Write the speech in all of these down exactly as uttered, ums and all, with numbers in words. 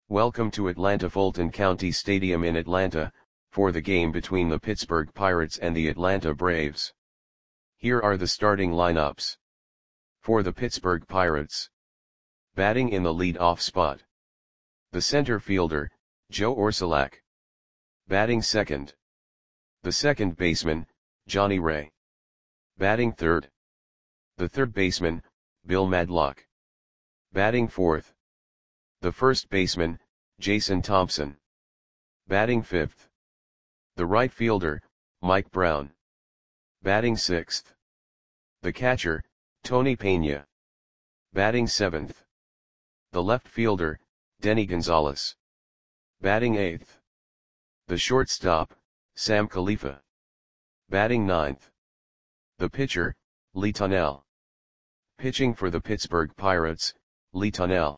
Welcome to Atlanta Fulton County Stadium in Atlanta, for the game between the Pittsburgh Pirates and the Atlanta Braves. Here are the starting lineups. For the Pittsburgh Pirates. Batting in the lead-off spot. The center fielder, Joe Orsulak. Batting second. The second baseman, Johnny Ray. Batting third. The third baseman, Bill Madlock. Batting fourth. The first baseman, Jason Thompson. Batting fifth. The right fielder, Mike Brown. Batting sixth. The catcher, Tony Pena. Batting seventh. The left fielder, Denny Gonzalez. Batting eighth. The shortstop, Sam Khalifa. Batting ninth. The pitcher, Lee Tunnell. Pitching for the Pittsburgh Pirates, Lee Tunnell.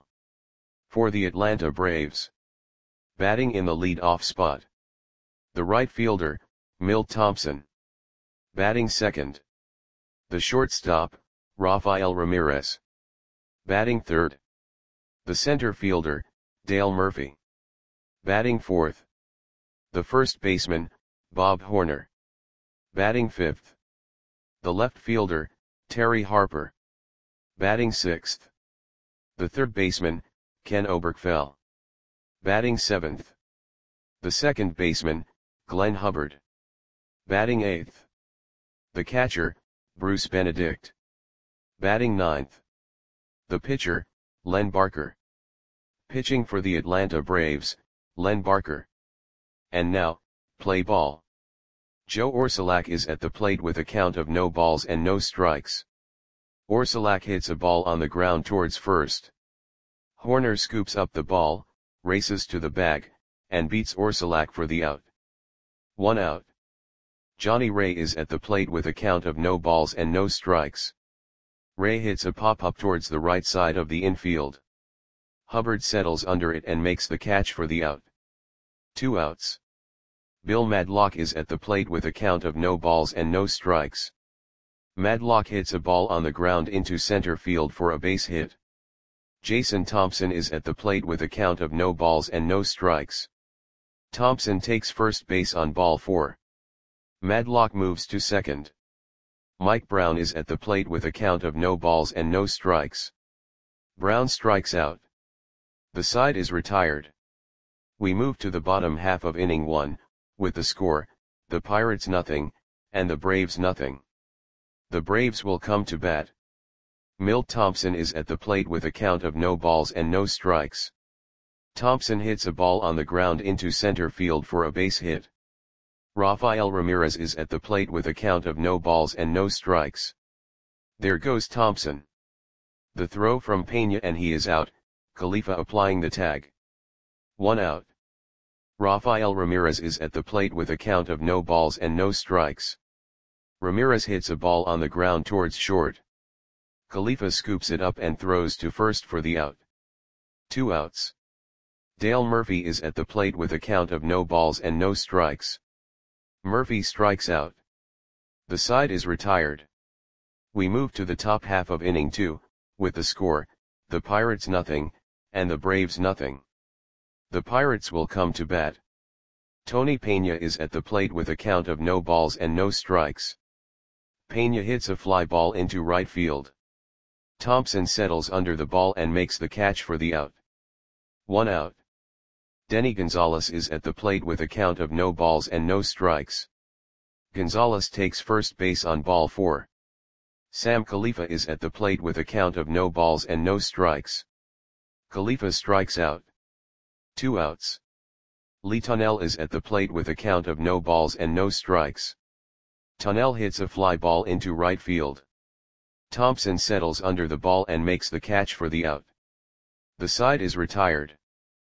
For the Atlanta Braves. Batting in the lead-off spot. The right fielder, Milt Thompson. Batting second. The shortstop, Rafael Ramirez. Batting third. The center fielder, Dale Murphy. Batting fourth. The first baseman, Bob Horner. Batting fifth. The left fielder, Terry Harper. Batting sixth. The third baseman, Ken Oberkfell. Batting seventh. The second baseman, Glenn Hubbard. Batting eighth. The catcher, Bruce Benedict. Batting ninth. The pitcher, Len Barker. Pitching for the Atlanta Braves, Len Barker. And now, play ball. Joe Orsulak is at the plate with a count of no balls and no strikes. Orsulak hits a ball on the ground towards first. Horner scoops up the ball, races to the bag, and beats Orsulak for the out. One out. Johnny Ray is at the plate with a count of no balls and no strikes. Ray hits a pop-up towards the right side of the infield. Hubbard settles under it and makes the catch for the out. Two outs. Bill Madlock is at the plate with a count of no balls and no strikes. Madlock hits a ball on the ground into center field for a base hit. Jason Thompson is at the plate with a count of no balls and no strikes. Thompson takes first base on ball four. Madlock moves to second. Mike Brown is at the plate with a count of no balls and no strikes. Brown strikes out. The side is retired. We move to the bottom half of inning one, with the score, the Pirates nothing, and the Braves nothing. The Braves will come to bat. Milt Thompson is at the plate with a count of no balls and no strikes. Thompson hits a ball on the ground into center field for a base hit. Rafael Ramirez is at the plate with a count of no balls and no strikes. There goes Thompson. The throw from Pena and he is out, Khalifa applying the tag. One out. Rafael Ramirez is at the plate with a count of no balls and no strikes. Ramirez hits a ball on the ground towards short. Khalifa scoops it up and throws to first for the out. Two outs. Dale Murphy is at the plate with a count of no balls and no strikes. Murphy strikes out. The side is retired. We move to the top half of inning two, with the score, the Pirates nothing, and the Braves nothing. The Pirates will come to bat. Tony Pena is at the plate with a count of no balls and no strikes. Pena hits a fly ball into right field. Thompson settles under the ball and makes the catch for the out. One out. Denny Gonzalez is at the plate with a count of no balls and no strikes. Gonzalez takes first base on ball four. Sam Khalifa is at the plate with a count of no balls and no strikes. Khalifa strikes out. Two outs. Lee Tunnell is at the plate with a count of no balls and no strikes. Tunnell hits a fly ball into right field. Thompson settles under the ball and makes the catch for the out. The side is retired.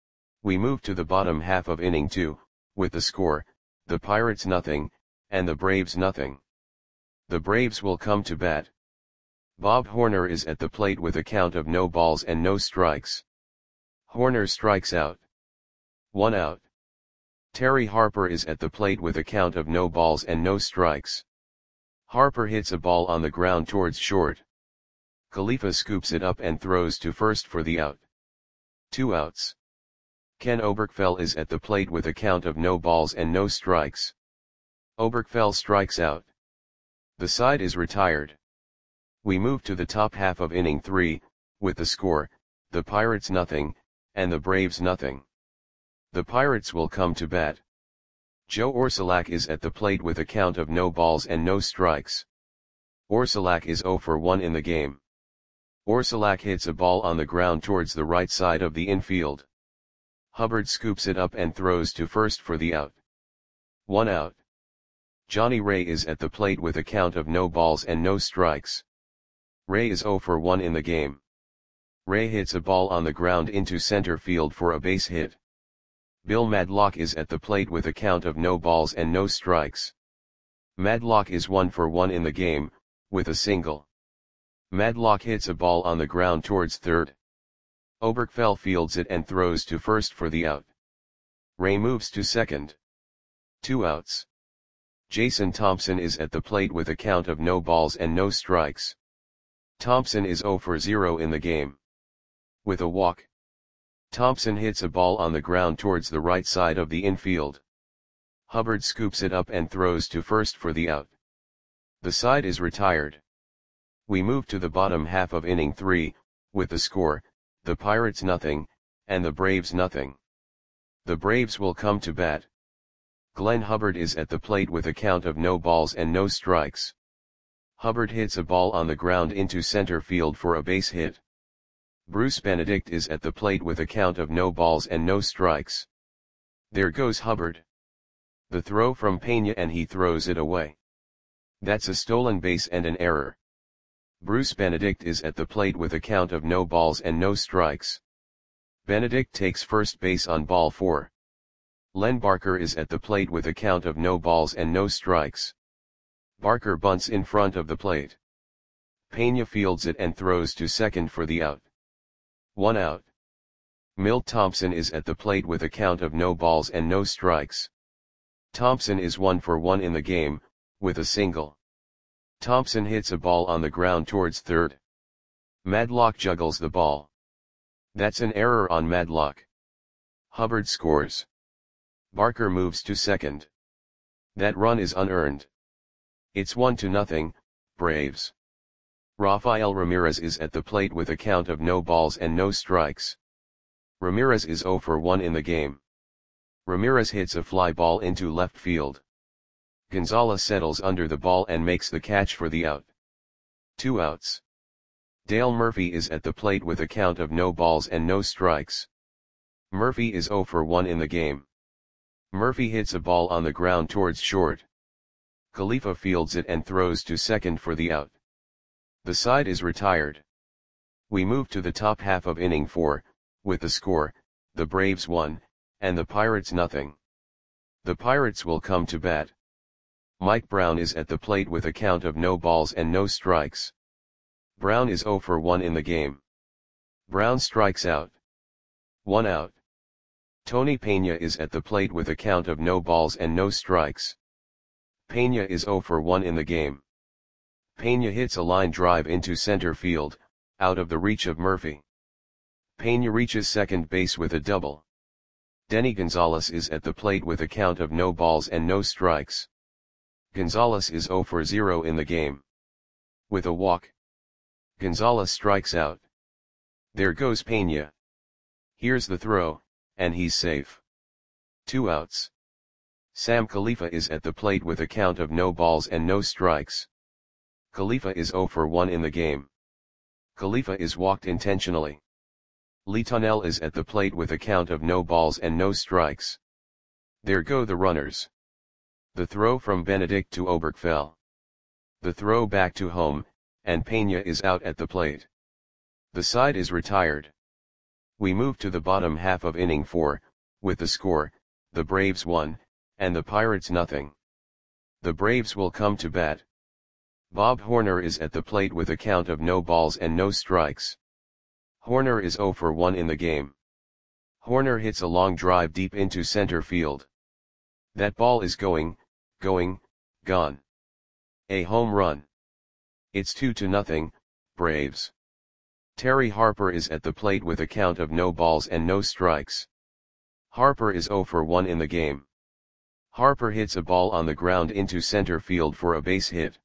We move to the bottom half of inning two, with the score, the Pirates nothing, and the Braves nothing. The Braves will come to bat. Bob Horner is at the plate with a count of no balls and no strikes. Horner strikes out. One out. Terry Harper is at the plate with a count of no balls and no strikes. Harper hits a ball on the ground towards short. Khalifa scoops it up and throws to first for the out. Two outs. Ken Oberkfell is at the plate with a count of no balls and no strikes. Oberkfell strikes out. The side is retired. We move to the top half of inning three, with the score, the Pirates nothing, and the Braves nothing. The Pirates will come to bat. Joe Orsulak is at the plate with a count of no balls and no strikes. Orsulak is zero for one in the game. Orsulak hits a ball on the ground towards the right side of the infield. Hubbard scoops it up and throws to first for the out. One out. Johnny Ray is at the plate with a count of no balls and no strikes. Ray is zero for one in the game. Ray hits a ball on the ground into center field for a base hit. Bill Madlock is at the plate with a count of no balls and no strikes. Madlock is one for one in the game, with a single. Madlock hits a ball on the ground towards third. Oberkfell fields it and throws to first for the out. Ray moves to second. Two outs. Jason Thompson is at the plate with a count of no balls and no strikes. Thompson is zero for zero in the game. With a walk. Thompson hits a ball on the ground towards the right side of the infield. Hubbard scoops it up and throws to first for the out. The side is retired. We move to the bottom half of inning three, with the score, the Pirates nothing, and the Braves nothing. The Braves will come to bat. Glenn Hubbard is at the plate with a count of no balls and no strikes. Hubbard hits a ball on the ground into center field for a base hit. Bruce Benedict is at the plate with a count of no balls and no strikes. There goes Hubbard. The throw from Pena and he throws it away. That's a stolen base and an error. Bruce Benedict is at the plate with a count of no balls and no strikes. Benedict takes first base on ball four. Len Barker is at the plate with a count of no balls and no strikes. Barker bunts in front of the plate. Pena fields it and throws to second for the out. One out. Milt Thompson is at the plate with a count of no balls and no strikes. Thompson is one for one in the game, with a single. Thompson hits a ball on the ground towards third. Madlock juggles the ball. That's an error on Madlock. Hubbard scores. Barker moves to second. That run is unearned. It's one to nothing, Braves. Rafael Ramirez is at the plate with a count of no balls and no strikes. Ramirez is zero for one in the game. Ramirez hits a fly ball into left field. Gonzalez settles under the ball and makes the catch for the out. Two outs. Dale Murphy is at the plate with a count of no balls and no strikes. Murphy is zero for one in the game. Murphy hits a ball on the ground towards short. Khalifa fields it and throws to second for the out. The side is retired. We move to the top half of inning four, with the score, the Braves one, and the Pirates nothing. The Pirates will come to bat. Mike Brown is at the plate with a count of no balls and no strikes. Brown is zero for one in the game. Brown strikes out. One out. Tony Pena is at the plate with a count of no balls and no strikes. Pena is zero for one in the game. Pena hits a line drive into center field, out of the reach of Murphy. Pena reaches second base with a double. Denny Gonzalez is at the plate with a count of no balls and no strikes. Gonzalez is zero for zero in the game. With a walk. Gonzalez strikes out. There goes Pena. Here's the throw, and he's safe. Two outs. Sam Khalifa is at the plate with a count of no balls and no strikes. Khalifa is zero for one in the game. Khalifa is walked intentionally. Lee Tunnell is at the plate with a count of no balls and no strikes. There go the runners. The throw from Benedict to Oberkfell. The throw back to home, and Pena is out at the plate. The side is retired. We move to the bottom half of inning four, with the score, the Braves one, and the Pirates nothing. The Braves will come to bat. Bob Horner is at the plate with a count of no balls and no strikes. Horner is zero for one in the game. Horner hits a long drive deep into center field. That ball is going, going, gone. A home run. It's two to nothing, Braves. Terry Harper is at the plate with a count of no balls and no strikes. Harper is zero for one in the game. Harper hits a ball on the ground into center field for a base hit.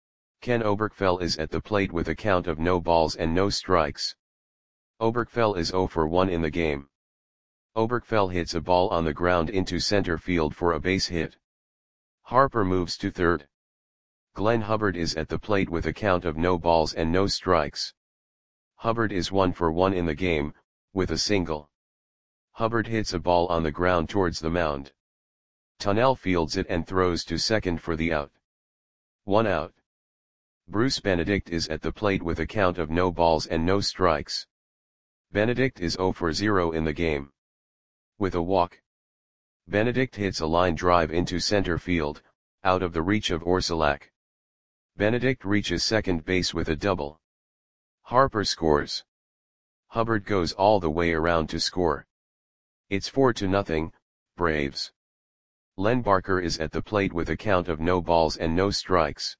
Ken Oberkfell is at the plate with a count of no balls and no strikes. Oberkfell is zero for one in the game. Oberkfell hits a ball on the ground into center field for a base hit. Harper moves to third. Glenn Hubbard is at the plate with a count of no balls and no strikes. Hubbard is one for one in the game, with a single. Hubbard hits a ball on the ground towards the mound. Tunnell fields it and throws to second for the out. One out. Bruce Benedict is at the plate with a count of no balls and no strikes. Benedict is zero for zero in the game. With a walk. Benedict hits a line drive into center field, out of the reach of Orsulak. Benedict reaches second base with a double. Harper scores. Hubbard goes all the way around to score. It's four to nothing, Braves. Len Barker is at the plate with a count of no balls and no strikes.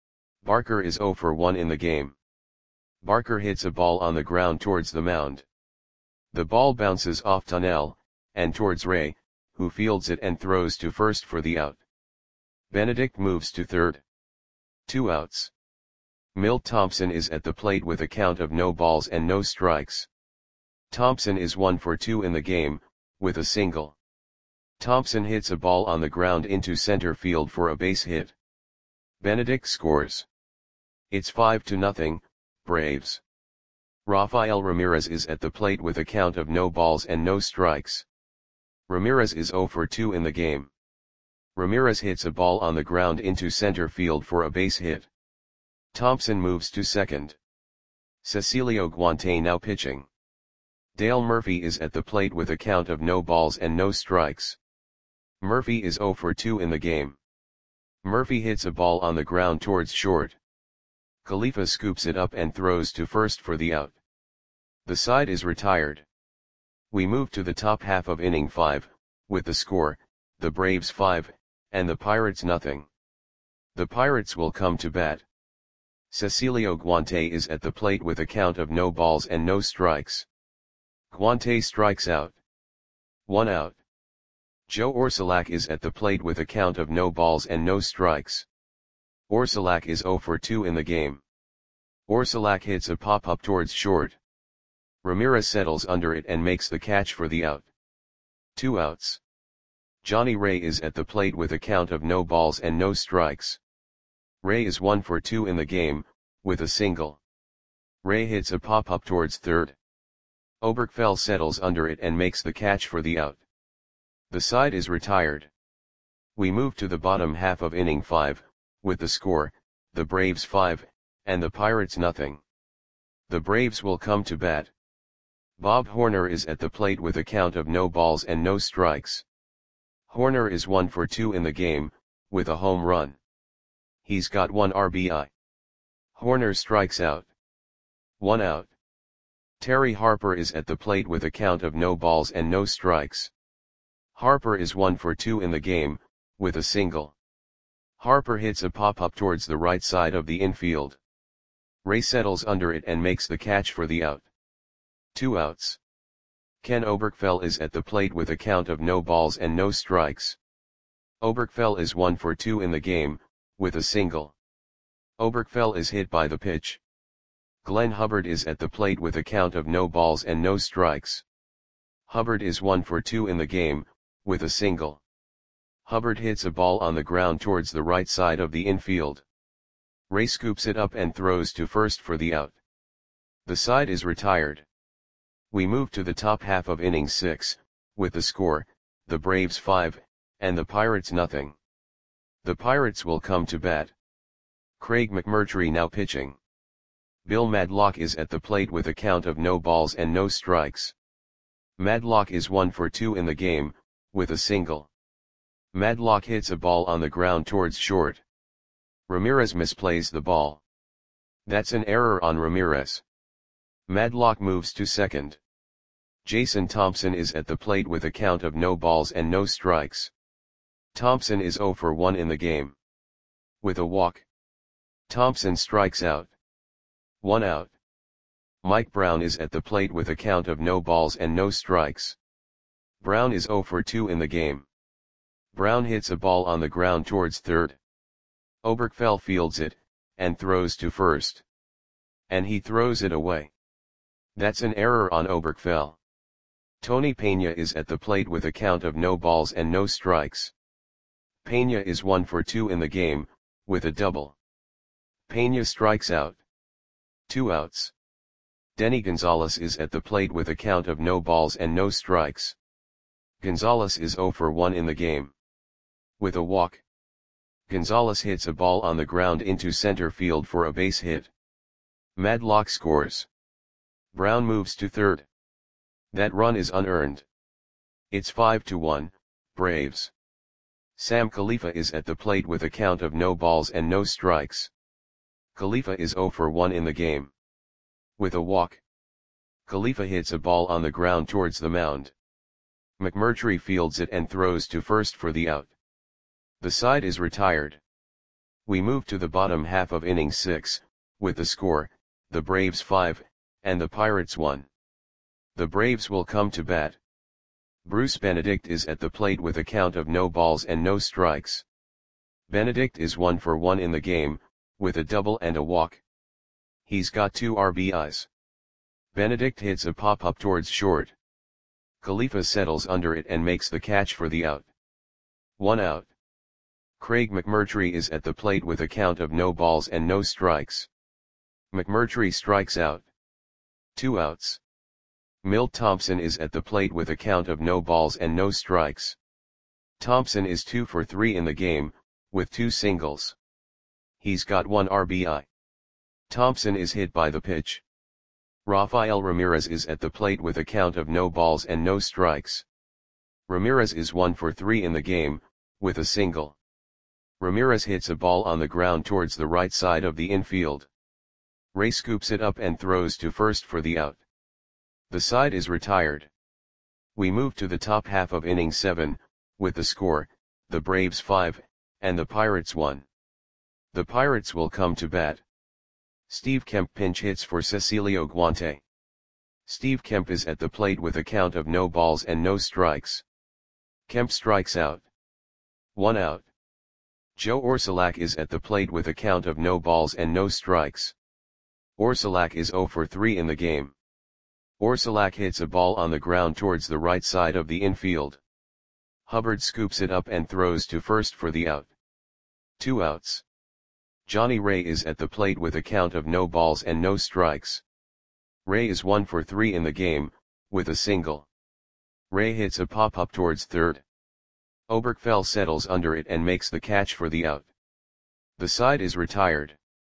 Barker is zero for one in the game. Barker hits a ball on the ground towards the mound. The ball bounces off Tunnell, and towards Ray, who fields it and throws to first for the out. Benedict moves to third. Two outs. Milt Thompson is at the plate with a count of no balls and no strikes. Thompson is one for two in the game, with a single. Thompson hits a ball on the ground into center field for a base hit. Benedict scores. It's five to nothing, Braves. Rafael Ramirez is at the plate with a count of no balls and no strikes. Ramirez is zero for two in the game. Ramirez hits a ball on the ground into center field for a base hit. Thompson moves to second. Cecilio Guante now pitching. Dale Murphy is at the plate with a count of no balls and no strikes. Murphy is zero for two in the game. Murphy hits a ball on the ground towards short. Khalifa scoops it up and throws to first for the out. The side is retired. We move to the top half of inning five, with the score, the Braves five, and the Pirates nothing. The Pirates will come to bat. Cecilio Guante is at the plate with a count of no balls and no strikes. Guante strikes out. One out. Joe Orsulak is at the plate with a count of no balls and no strikes. Orsulak is zero for two in the game. Orsulak hits a pop-up towards short. Ramirez settles under it and makes the catch for the out. Two outs. Johnny Ray is at the plate with a count of no balls and no strikes. Ray is one for two in the game, with a single. Ray hits a pop-up towards third. Oberkfell settles under it and makes the catch for the out. The side is retired. We move to the bottom half of inning five, with the score, the Braves five, and the Pirates nothing. The Braves will come to bat. Bob Horner is at the plate with a count of no balls and no strikes. Horner is one for two in the game, with a home run. He's got one R B I. Horner strikes out. One out. Terry Harper is at the plate with a count of no balls and no strikes. Harper is one for two in the game, with a single. Harper hits a pop-up towards the right side of the infield. Ray settles under it and makes the catch for the out. Two outs. Ken Oberkfell is at the plate with a count of no balls and no strikes. Oberkfell is one for two in the game, with a single. Oberkfell is hit by the pitch. Glenn Hubbard is at the plate with a count of no balls and no strikes. Hubbard is one for two in the game, with a single. Hubbard hits a ball on the ground towards the right side of the infield. Ray scoops it up and throws to first for the out. The side is retired. We move to the top half of inning six, with the score, the Braves five, and the Pirates nothing. The Pirates will come to bat. Craig McMurtry now pitching. Bill Madlock is at the plate with a count of no balls and no strikes. Madlock is one for two in the game, with a single. Madlock hits a ball on the ground towards short. Ramirez misplays the ball. That's an error on Ramirez. Madlock moves to second. Jason Thompson is at the plate with a count of no balls and no strikes. Thompson is zero for one in the game. With a walk. Thompson strikes out. One out. Mike Brown is at the plate with a count of no balls and no strikes. Brown is zero for two in the game. Brown hits a ball on the ground towards third. Oberkfell fields it, and throws to first. And he throws it away. That's an error on Oberkfell. Tony Peña is at the plate with a count of no balls and no strikes. Peña is one for two in the game, with a double. Peña strikes out. Two outs. Denny Gonzalez is at the plate with a count of no balls and no strikes. Gonzalez is zero for one in the game. With a walk. Gonzalez hits a ball on the ground into center field for a base hit. Madlock scores. Brown moves to third. That run is unearned. It's five to one, Braves. Sam Khalifa is at the plate with a count of no balls and no strikes. Khalifa is zero for one in the game. With a walk. Khalifa hits a ball on the ground towards the mound. McMurtry fields it and throws to first for the out. The side is retired. We move to the bottom half of inning six, with the score, the Braves five, and the Pirates one. The Braves will come to bat. Bruce Benedict is at the plate with a count of no balls and no strikes. Benedict is one for one in the game, with a double and a walk. He's got two R B Is. Benedict hits a pop-up towards short. Khalifa settles under it and makes the catch for the out. One out. Craig McMurtry is at the plate with a count of no balls and no strikes. McMurtry strikes out. Two outs. Milt Thompson is at the plate with a count of no balls and no strikes. Thompson is two for three in the game, with two singles. He's got one R B I. Thompson is hit by the pitch. Rafael Ramirez is at the plate with a count of no balls and no strikes. Ramirez is one for three in the game, with a single. Ramirez hits a ball on the ground towards the right side of the infield. Ray scoops it up and throws to first for the out. The side is retired. We move to the top half of inning seven, with the score, the Braves five, and the Pirates one. The Pirates will come to bat. Steve Kemp pinch hits for Cecilio Guante. Steve Kemp is at the plate with a count of no balls and no strikes. Kemp strikes out. One out. Joe Orsulak is at the plate with a count of no balls and no strikes. Orsulak is zero for three in the game. Orsulak hits a ball on the ground towards the right side of the infield. Hubbard scoops it up and throws to first for the out. Two outs. Johnny Ray is at the plate with a count of no balls and no strikes. Ray is one for three in the game, with a single. Ray hits a pop-up towards third. Oberkfell settles under it and makes the catch for the out. The side is retired.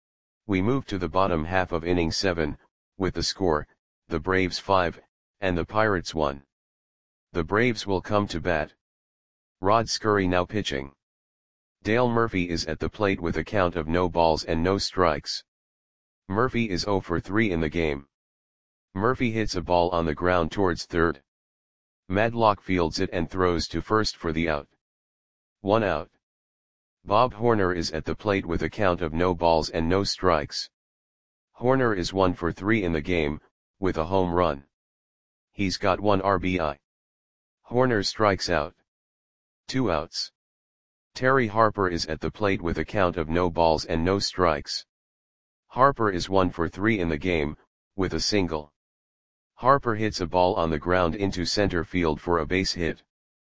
We move to the bottom half of inning seven, with the score, the Braves five, and the Pirates one. The Braves will come to bat. Rod Scurry now pitching. Dale Murphy is at the plate with a count of no balls and no strikes. Murphy is zero for three in the game. Murphy hits a ball on the ground towards third. Madlock fields it and throws to first for the out. One out. Bob Horner is at the plate with a count of no balls and no strikes. Horner is one for three in the game, with a home run. He's got one R B I. Horner strikes out. Two outs. Terry Harper is at the plate with a count of no balls and no strikes. Harper is one for three in the game, with a single. Harper hits a ball on the ground into center field for a base hit.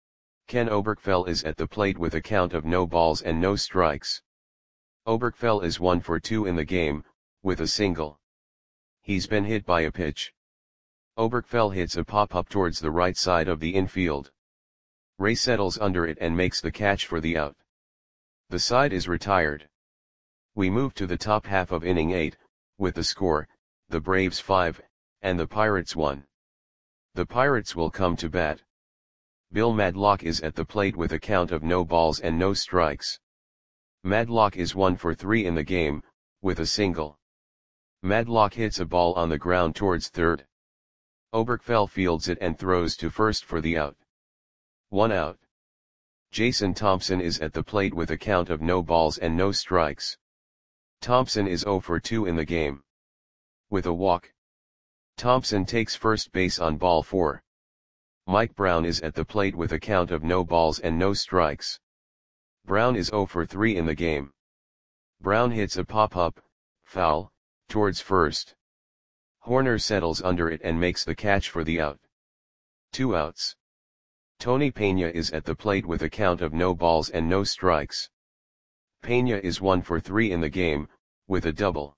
Ken Oberkfell is at the plate with a count of no balls and no strikes. Oberkfell is one for two in the game, with a single. He's been hit by a pitch. Oberkfell hits a pop-up towards the right side of the infield. Ray settles under it and makes the catch for the out. The side is retired. We move to the top half of inning eight, with the score, the Braves five, and the Pirates one. The Pirates will come to bat. Bill Madlock is at the plate with a count of no balls and no strikes. Madlock is one for three in the game, with a single. Madlock hits a ball on the ground towards third. Oberkfell fields it and throws to first for the out. One out. Jason Thompson is at the plate with a count of no balls and no strikes. Thompson is zero for two in the game. With a walk. Thompson takes first base on ball four. Mike Brown is at the plate with a count of no balls and no strikes. Brown is zero for three in the game. Brown hits a pop-up, foul, towards first. Hoerner settles under it and makes the catch for the out. Two outs. Tony Pena is at the plate with a count of no balls and no strikes. Pena is one for three in the game, with a double.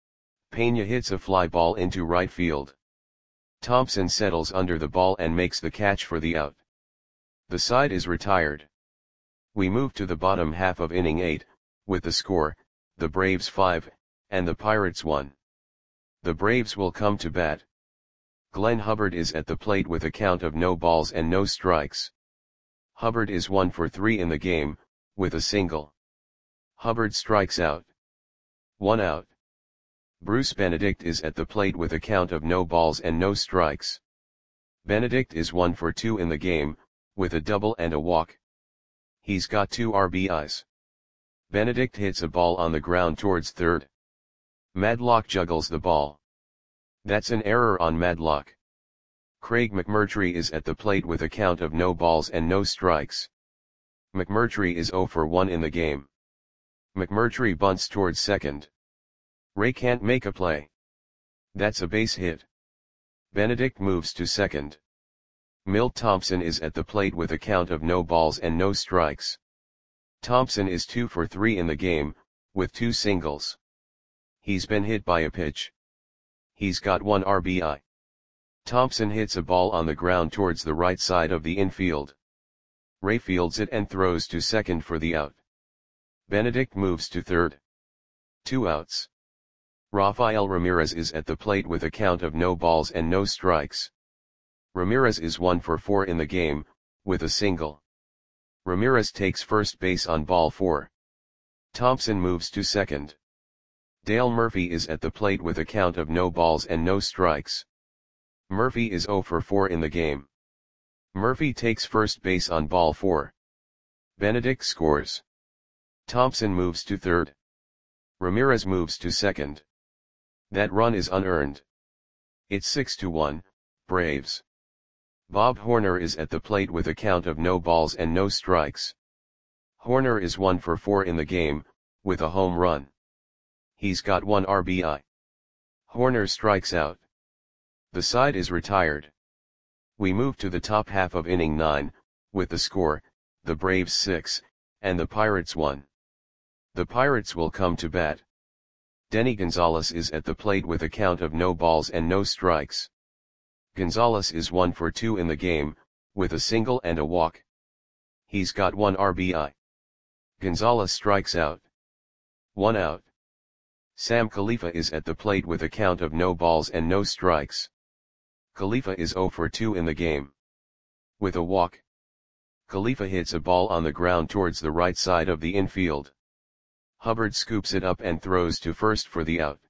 Pena hits a fly ball into right field. Thompson settles under the ball and makes the catch for the out. The side is retired. We move to the bottom half of inning eight, with the score, the Braves five, and the Pirates one. The Braves will come to bat. Glenn Hubbard is at the plate with a count of no balls and no strikes. Hubbard is one for three in the game, with a single. Hubbard strikes out. One out. Bruce Benedict is at the plate with a count of no balls and no strikes. Benedict is one for two in the game, with a double and a walk. He's got two R B Is. Benedict hits a ball on the ground towards third. Madlock juggles the ball. That's an error on Madlock. Craig McMurtry is at the plate with a count of no balls and no strikes. McMurtry is zero for one in the game. McMurtry bunts towards second. Ray can't make a play. That's a base hit. Benedict moves to second. Milt Thompson is at the plate with a count of no balls and no strikes. Thompson is two for three in the game, with two singles. He's been hit by a pitch. He's got one R B I. Thompson hits a ball on the ground towards the right side of the infield. Ray fields it and throws to second for the out. Benedict moves to third. Two outs. Rafael Ramirez is at the plate with a count of no balls and no strikes. Ramirez is one for four in the game, with a single. Ramirez takes first base on ball four. Thompson moves to second. Dale Murphy is at the plate with a count of no balls and no strikes. Murphy is zero for four in the game. Murphy takes first base on ball four. Benedict scores. Thompson moves to third. Ramirez moves to second. That run is unearned. It's six to one, Braves. Bob Hoerner is at the plate with a count of no balls and no strikes. Hoerner is one for four in the game, with a home run. He's got one R B I. Hoerner strikes out. The side is retired. We move to the top half of inning nine, with the score, the Braves six, and the Pirates one. The Pirates will come to bat. Denny Gonzalez is at the plate with a count of no balls and no strikes. Gonzalez is one for two in the game, with a single and a walk. He's got one R B I. Gonzalez strikes out. One out. Sam Khalifa is at the plate with a count of no balls and no strikes. Khalifa is zero for two in the game. With a walk. Khalifa hits a ball on the ground towards the right side of the infield. Hubbard scoops it up and throws to first for the out.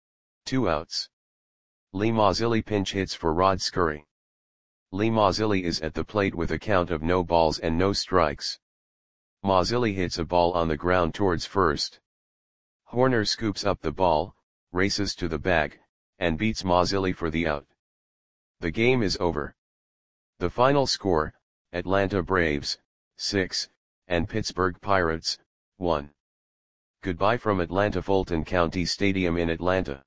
Two outs. Lee Mazzilli pinch hits for Rod Scurry. Lee Mazzilli is at the plate with a count of no balls and no strikes. Mazzilli hits a ball on the ground towards first. Hoerner scoops up the ball, races to the bag, and beats Mazzilli for the out. The game is over. The final score, Atlanta Braves, six, and Pittsburgh Pirates, one. Goodbye from Atlanta Fulton County Stadium in Atlanta.